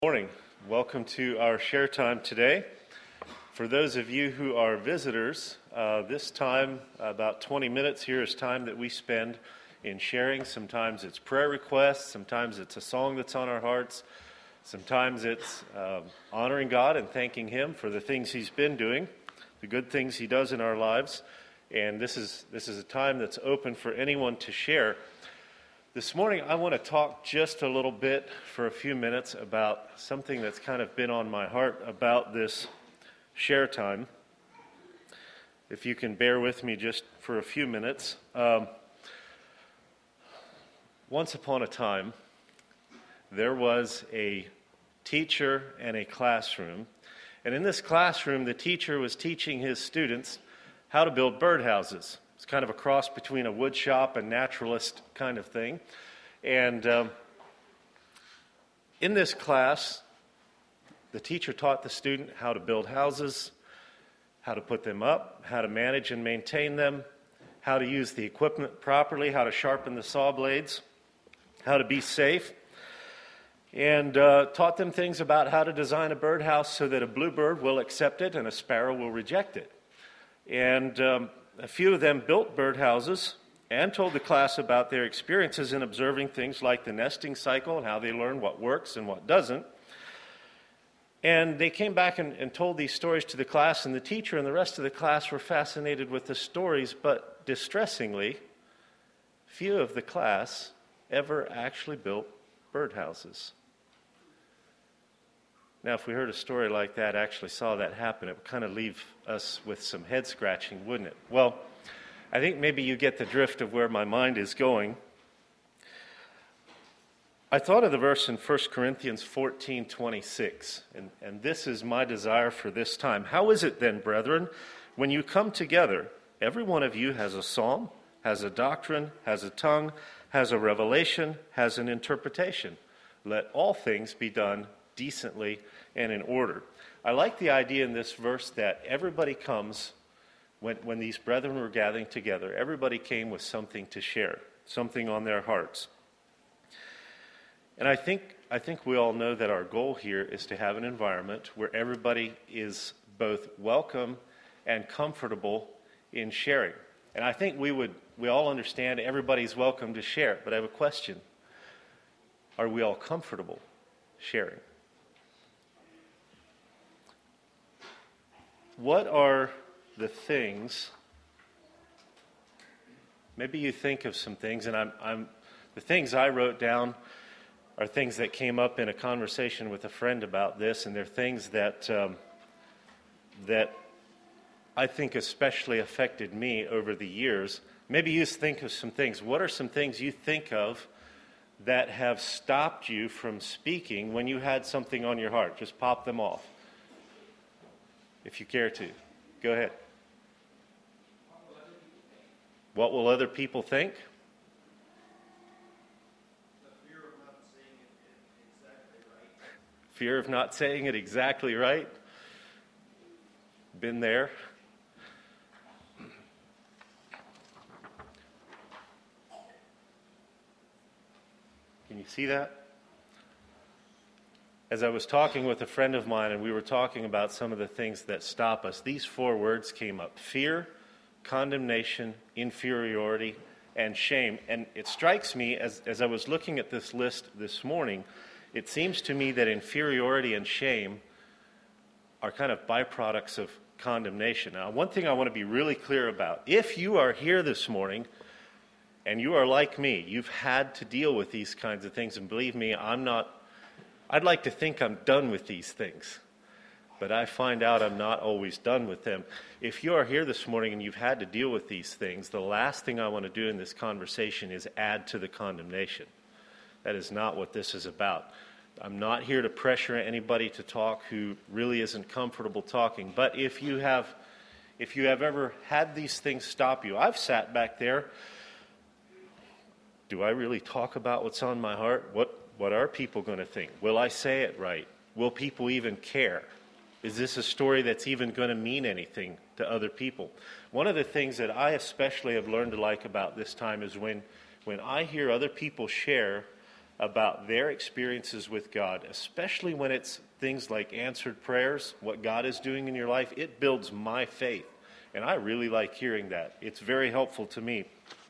Morning. Welcome to our share time today. For those of you who are visitors, this time, about 20 minutes here is time that we spend in sharing. Sometimes it's prayer requests, sometimes it's a song that's on our hearts, sometimes it's honoring God and thanking Him for the things He's been doing, the good things He does in our lives. And this is a time that's open for anyone to share. This morning, I want to talk just a little bit for a few minutes about something that's kind of been on my heart about this share time. If you can bear with me just for a few minutes. Once upon a time, there was a teacher and a classroom. And in this classroom, the teacher was teaching his students how to build birdhouses. It's kind of a cross between a wood shop and naturalist kind of thing. And in this class, the teacher taught the student how to build houses, how to put them up, how to manage and maintain them, how to use the equipment properly, how to sharpen the saw blades, how to be safe, and taught them things about how to design a birdhouse so that a bluebird will accept it and a sparrow will reject it. And a few of them built birdhouses and told the class about their experiences in observing things like the nesting cycle and how they learn what works and what doesn't. And they came back and told these stories to the class, and the teacher and the rest of the class were fascinated with the stories, but distressingly, few of the class ever actually built birdhouses. Now, if we heard a story like that, actually saw that happen, it would kind of leave us with some head scratching, wouldn't it? Well, I think maybe you get the drift of where my mind is going. I thought of the verse in 1 Corinthians 14:26, and this is my desire for this time. How is it then, brethren, when you come together, every one of you has a psalm, has a doctrine, has a tongue, has a revelation, has an interpretation. Let all things be done decently and in order. I like the idea in this verse that everybody comes, when these brethren were gathering together, everybody came with something to share, something on their hearts. And I think we all know that our goal here is to have an environment where everybody is both welcome and comfortable in sharing. And I think we all understand everybody's welcome to share, but I have a question. Are we all comfortable sharing? What are the things, maybe you think of some things, and the things I wrote down are things that came up in a conversation with a friend about this, and they're things that I think especially affected me over the years. Maybe you think of some things. What are some things you think of that have stopped you from speaking when you had something on your heart? Just pop them off, if you care to. Go ahead. What will other people think? Fear of not saying it exactly right. Been there. Can you see that? As I was talking with a friend of mine and we were talking about some of the things that stop us, these four words came up: fear, condemnation, inferiority, and shame. And it strikes me as I was looking at this list this morning, it seems to me that inferiority and shame are kind of byproducts of condemnation. Now, one thing I want to be really clear about: if you are here this morning and you are like me, you've had to deal with these kinds of things, and believe me, I'd like to think I'm done with these things, but I find out I'm not always done with them. If you are here this morning and you've had to deal with these things, the last thing I want to do in this conversation is add to the condemnation. That is not what this is about. I'm not here to pressure anybody to talk who really isn't comfortable talking, but if you have ever had these things stop you, I've sat back there. Do I really talk about what's on my heart? What are people going to think? Will I say it right? Will people even care? Is this a story that's even going to mean anything to other people? One of the things that I especially have learned to like about this time is when I hear other people share about their experiences with God, especially when it's things like answered prayers, what God is doing in your life, it builds my faith. And I really like hearing that. It's very helpful to me.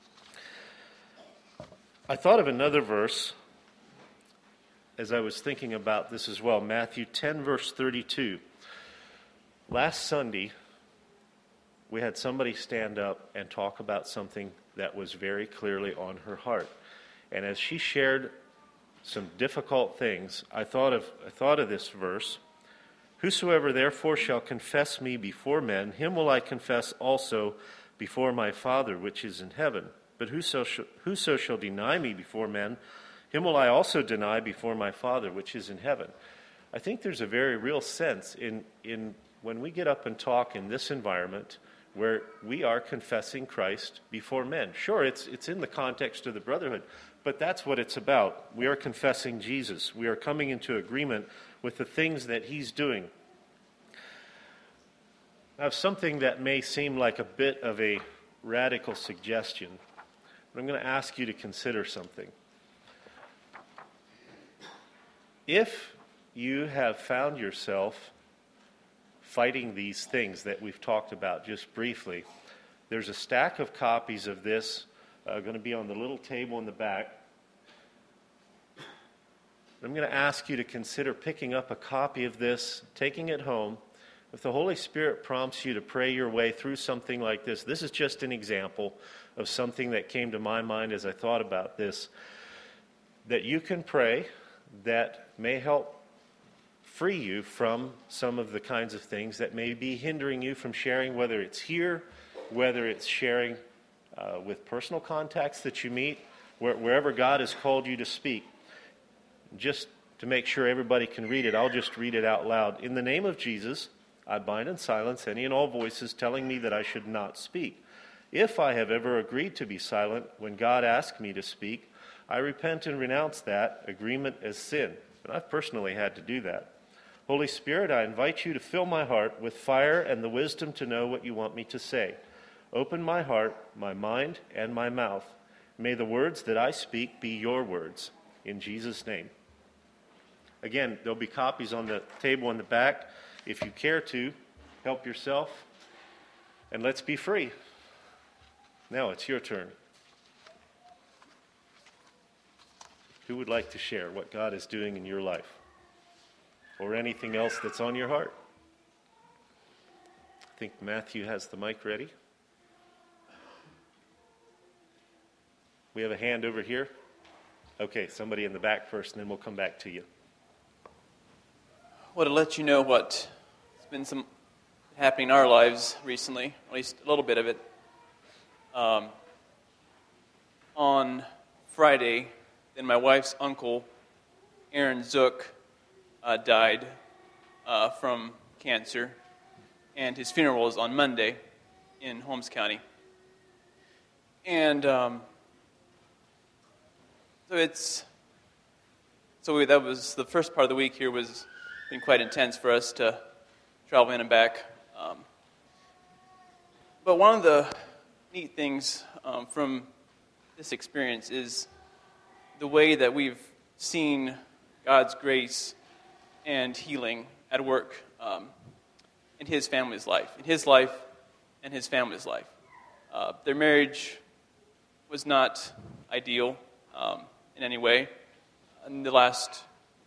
I thought of another verse as I was thinking about this as well. Matthew 10, verse 32. Last Sunday, we had somebody stand up and talk about something that was very clearly on her heart. And as she shared some difficult things, I thought of this verse. Whosoever therefore shall confess me before men, him will I confess also before my Father which is in heaven. But whoso shall deny me before men, him will I also deny before my Father which is in heaven. I think there's a very real sense in when we get up and talk in this environment where we are confessing Christ before men. Sure, it's in the context of the brotherhood, but that's what it's about. We are confessing Jesus. We are coming into agreement with the things that he's doing. I have something that may seem like a bit of a radical suggestion, but I'm going to ask you to consider something. If you have found yourself fighting these things that we've talked about just briefly, there's a stack of copies of this going to be on the little table in the back. I'm going to ask you to consider picking up a copy of this, taking it home. If the Holy Spirit prompts you to pray your way through something like this is just an example of something that came to my mind as I thought about this, that you can pray that may help free you from some of the kinds of things that may be hindering you from sharing, whether it's here, whether it's sharing with personal contacts that you meet, wherever God has called you to speak. Just to make sure everybody can read it, I'll just read it out loud. In the name of Jesus, I bind and silence any and all voices telling me that I should not speak. If I have ever agreed to be silent when God asked me to speak, I repent and renounce that agreement as sin. And I've personally had to do that. Holy Spirit, I invite you to fill my heart with fire and the wisdom to know what you want me to say. Open my heart, my mind, and my mouth. May the words that I speak be your words. In Jesus' name. Again, there'll be copies on the table in the back. If you care to, help yourself. And let's be free. Now it's your turn. Who would like to share what God is doing in your life? Or anything else that's on your heart? I think Matthew has the mic ready. We have a hand over here. Okay, somebody in the back first, and then we'll come back to you. Well, to let you know what's been happening in our lives recently, at least a little bit of it. On Friday, then my wife's uncle, Aaron Zook, died from cancer, and his funeral is on Monday in Holmes County. And that was the first part of the week here was been quite intense for us to travel in and back. But one of the neat things from this experience is the way that we've seen God's grace and healing at work in his family's life, in his life and his family's life. Their marriage was not ideal in any way. In the last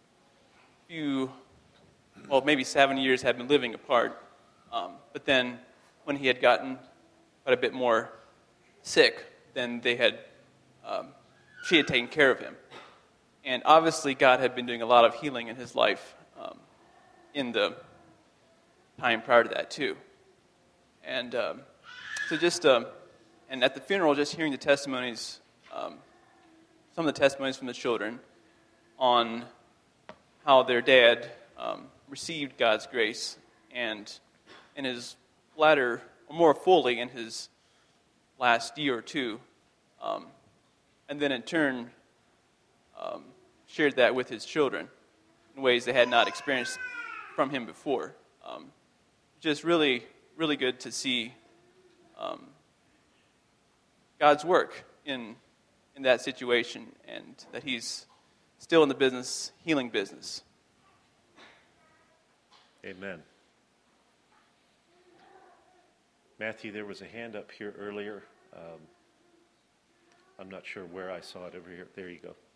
maybe 7 years had been living apart. But then when he had gotten quite a bit more sick, then she had taken care of him. And obviously God had been doing a lot of healing in his life in the time prior to that too. And and at the funeral, just hearing the testimonies, some of the testimonies from the children on how their dad received God's grace, and in his latter, or more fully in his last year or two, and then in turn shared that with his children in ways they had not experienced from him before. Just really, really good to see God's work in that situation, and that he's still in the business, healing business. Amen. Matthew, there was a hand up here earlier. I'm not sure where I saw it over here. There you go.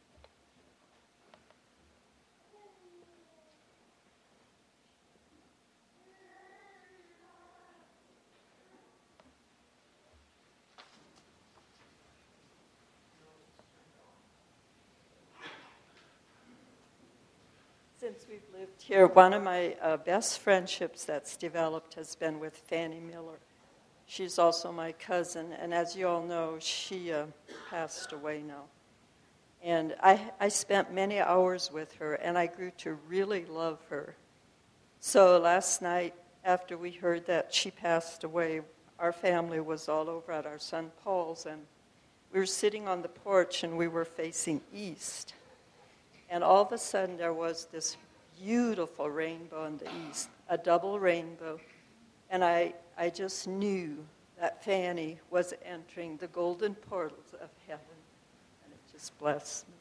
Since we've lived here, one of my best friendships that's developed has been with Fannie Miller. She's also my cousin, and as you all know, she passed away now. And I spent many hours with her, and I grew to really love her. So last night, after we heard that she passed away, our family was all over at our son Paul's, and we were sitting on the porch, and we were facing east. And all of a sudden, there was this beautiful rainbow in the east, a double rainbow. And I just knew that Fanny was entering the golden portals of heaven. And it just blessed me.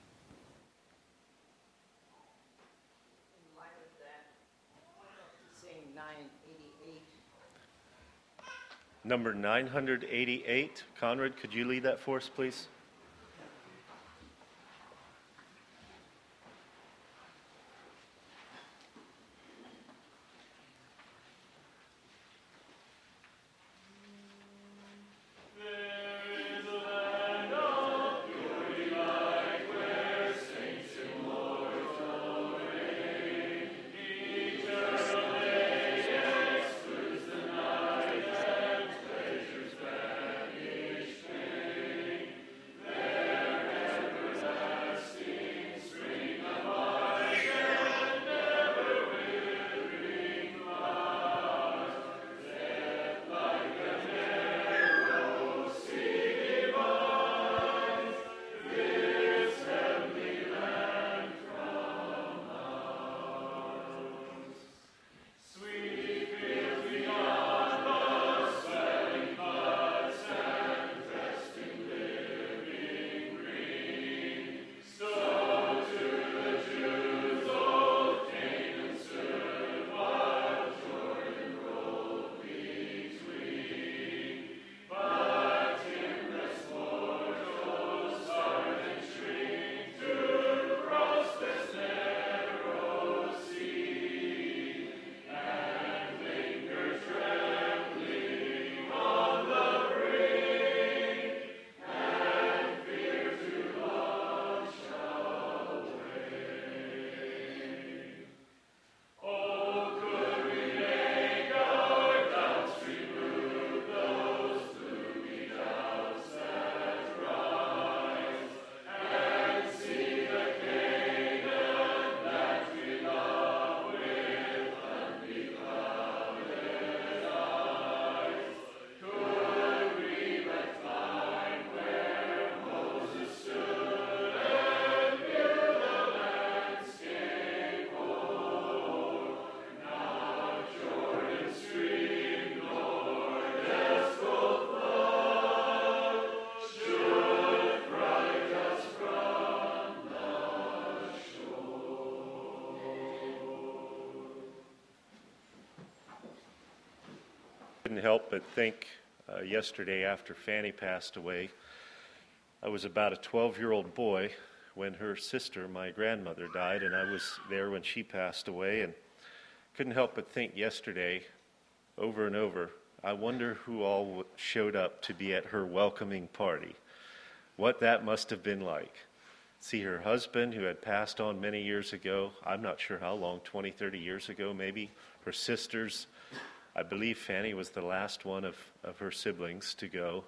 In light of that, why don't you sing 988? Number 988. Conrad, could you lead that for us, please? Couldn't help but think yesterday after Fanny passed away, I was about a 12-year-old boy when her sister, my grandmother, died, and I was there when she passed away, and couldn't help but think yesterday, over and over, I wonder who all showed up to be at her welcoming party. What that must have been like. See her husband, who had passed on many years ago, I'm not sure how long, 20, 30 years ago maybe. Her sisters, I believe Fanny was the last one of her siblings to go.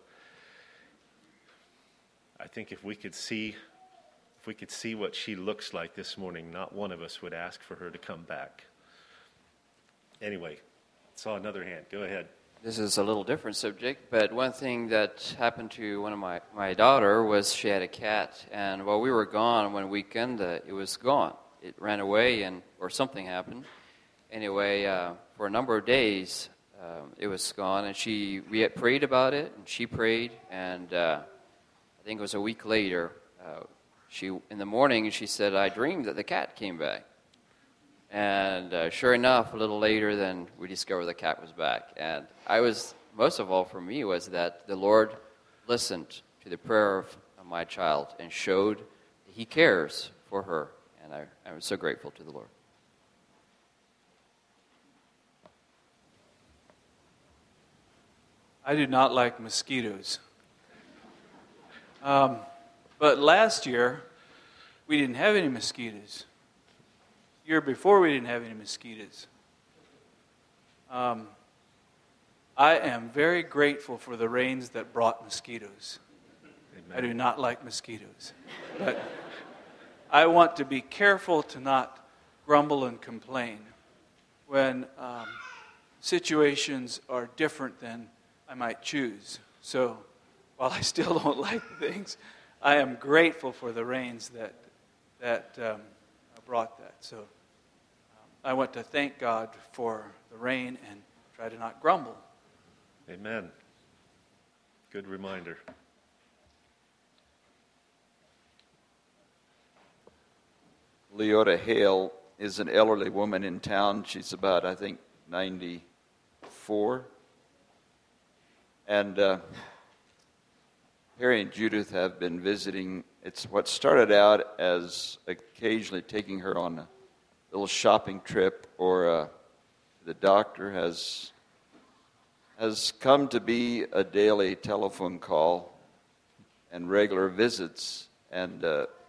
I think if we could see what she looks like this morning, not one of us would ask for her to come back. Anyway, saw another hand. Go ahead. This is a little different subject, but one thing that happened to one of my daughter was she had a cat, and while we were gone one weekend, it was gone. It ran away, or something happened. Anyway, for a number of days, it was gone, and we had prayed about it, and she prayed, and I think it was a week later, in the morning, she said, I dreamed that the cat came back. And sure enough, a little later, then we discovered the cat was back. And most of all for me, was that the Lord listened to the prayer of my child and showed that He cares for her. And I'm so grateful to the Lord. I do not like mosquitoes. But last year, we didn't have any mosquitoes. The year before, we didn't have any mosquitoes. I am very grateful for the rains that brought mosquitoes. Amen. I do not like mosquitoes. But I want to be careful to not grumble and complain when situations are different than I might choose. So while I still don't like things, I am grateful for the rains that brought that. So I want to thank God for the rain and try to not grumble. Amen. Good reminder. Leota Hale is an elderly woman in town. She's about, I think, 94. And Harry and Judith have been visiting. It's what started out as occasionally taking her on a little shopping trip or the doctor has come to be a daily telephone call and regular visits. And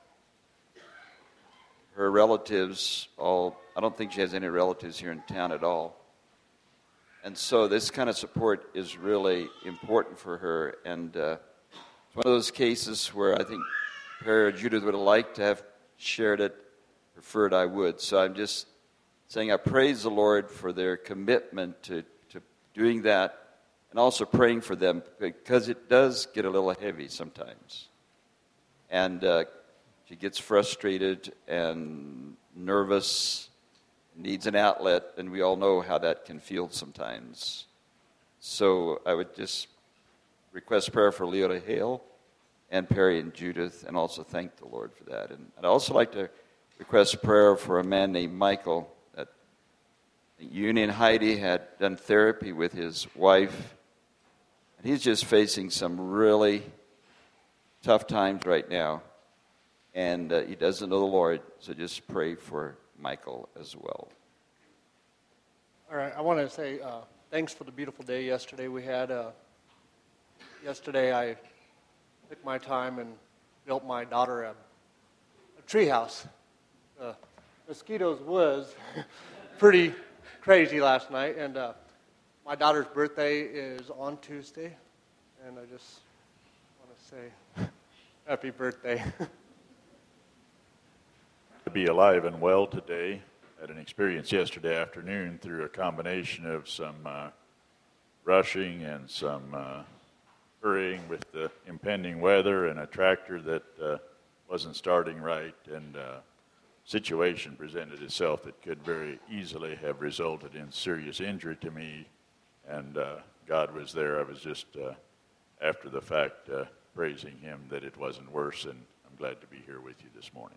her relatives I don't think she has any relatives here in town at all. And so this kind of support is really important for her. And it's one of those cases where I think Perry or Judith would have liked to have shared it, preferred I would. So I'm just saying I praise the Lord for their commitment to doing that, and also praying for them, because it does get a little heavy sometimes. And she gets frustrated and nervous, needs an outlet, and we all know how that can feel sometimes. So I would just request prayer for Leota Hale and Perry and Judith, and also thank the Lord for that. And I'd also like to request prayer for a man named Michael. That Uni and Heidi had done therapy with his wife, and he's just facing some really tough times right now, and he doesn't know the Lord, so just pray for Michael as well. All right, I want to say thanks for the beautiful day yesterday we had. Yesterday I took my time and built my daughter a tree house. Mosquitoes was pretty crazy last night, and my daughter's birthday is on Tuesday, and I just want to say happy birthday. To be alive and well today. Had an experience yesterday afternoon through a combination of some rushing and some hurrying with the impending weather and a tractor that wasn't starting right, and situation presented itself that could very easily have resulted in serious injury to me, and God was there. I was just after the fact praising Him that it wasn't worse, and I'm glad to be here with you this morning.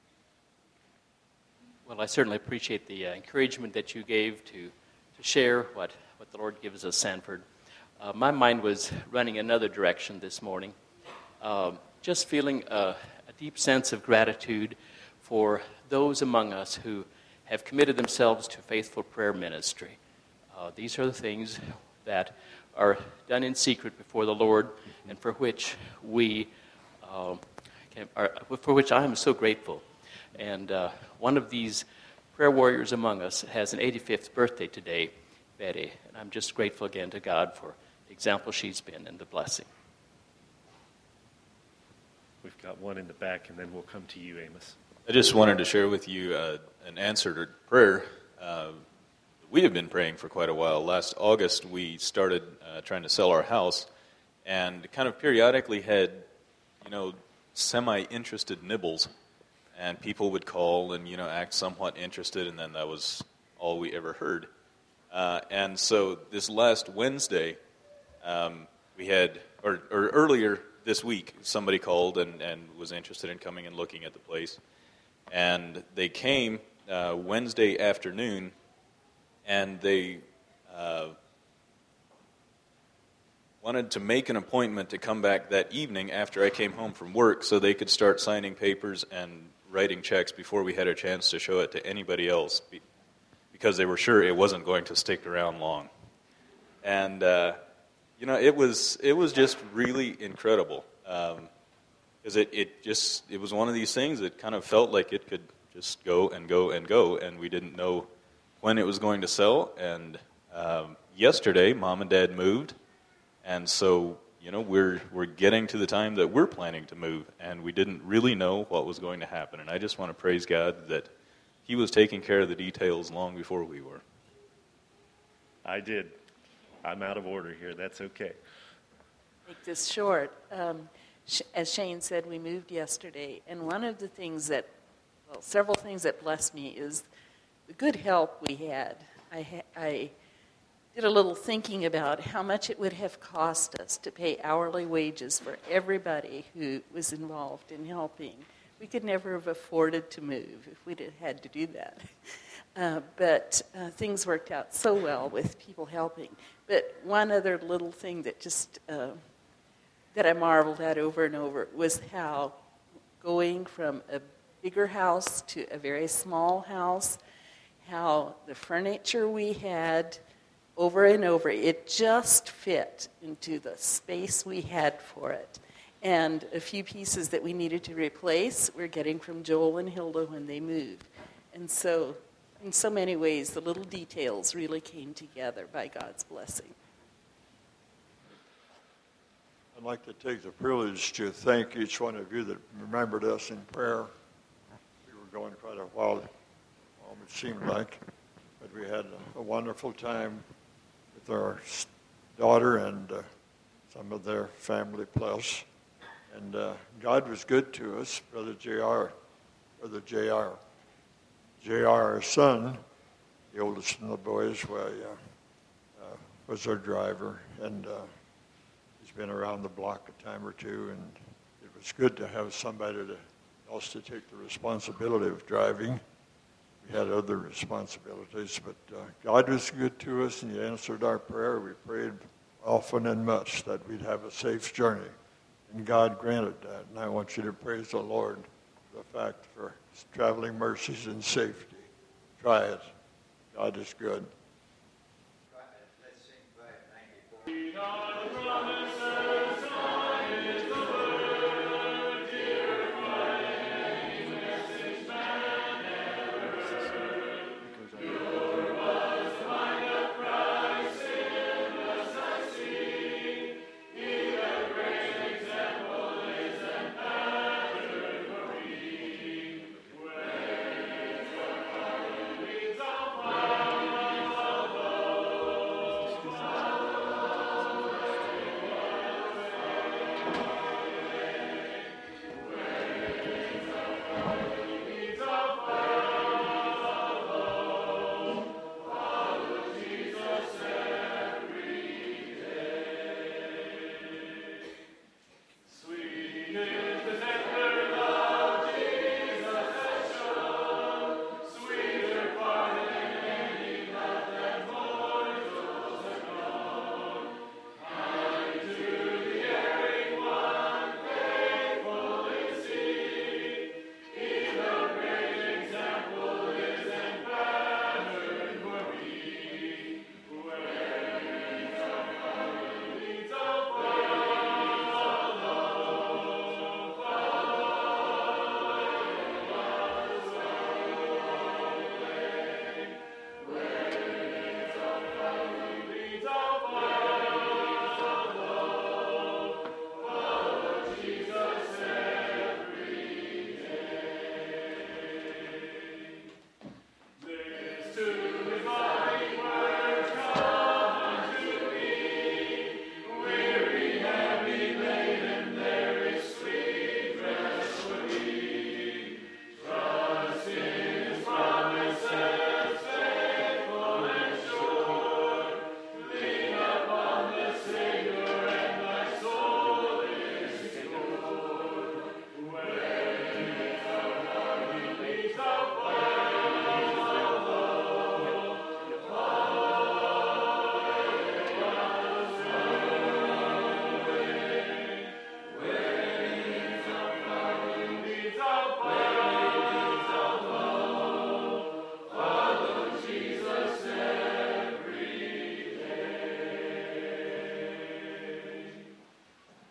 Well, I certainly appreciate the encouragement that you gave to share what the Lord gives us, Sanford. My mind was running another direction this morning, just feeling a deep sense of gratitude for those among us who have committed themselves to faithful prayer ministry. These are the things that are done in secret before the Lord, and for which I am so grateful. And one of these prayer warriors among us has an 85th birthday today, Betty. And I'm just grateful again to God for the example she's been and the blessing. We've got one in the back, and then we'll come to you, Amos. I just wanted to share with you an answered prayer. We have been praying for quite a while. Last August, we started trying to sell our house, and kind of periodically had, semi-interested nibbles. And people would call and, act somewhat interested, and then that was all we ever heard. And so this last Wednesday, we had, or earlier this week, somebody called and was interested in coming and looking at the place. And they came Wednesday afternoon, and they wanted to make an appointment to come back that evening after I came home from work so they could start signing papers and writing checks before we had a chance to show it to anybody else, because they were sure it wasn't going to stick around long. And it was just really incredible, because it was one of these things that kind of felt like it could just go and go and go, and we didn't know when it was going to sell. And yesterday, Mom and Dad moved, and so we're getting to the time that we're planning to move, and we didn't really know what was going to happen. And I just want to praise God that He was taking care of the details long before we were. I did. I'm out of order here. That's okay. Make this short. As Shane said, we moved yesterday, and one of the things several things that blessed me is the good help we had. I did a little thinking about how much it would have cost us to pay hourly wages for everybody who was involved in helping. We could never have afforded to move if we'd had to do that. But things worked out so well with people helping. But one other little thing that just that I marveled at over and over was how going from a bigger house to a very small house, how the furniture we had over and over, it just fit into the space we had for it. And a few pieces that we needed to replace we're getting from Joel and Hilda when they moved. And so, in so many ways, the little details really came together by God's blessing. I'd like to take the privilege to thank each one of you that remembered us in prayer. We were going quite a while, it seemed like, but we had a wonderful time with our daughter and some of their family plus. And God was good to us, Brother J.R., our son, the oldest of the boys, was our driver, and he's been around the block a time or two, and it was good to have somebody else to take the responsibility of driving. We had other responsibilities, but God was good to us, and He answered our prayer. We prayed often and much that we'd have a safe journey, and God granted that. And I want you to praise the Lord for the fact for traveling mercies and safety. Try it. God is good. Let's sing 594.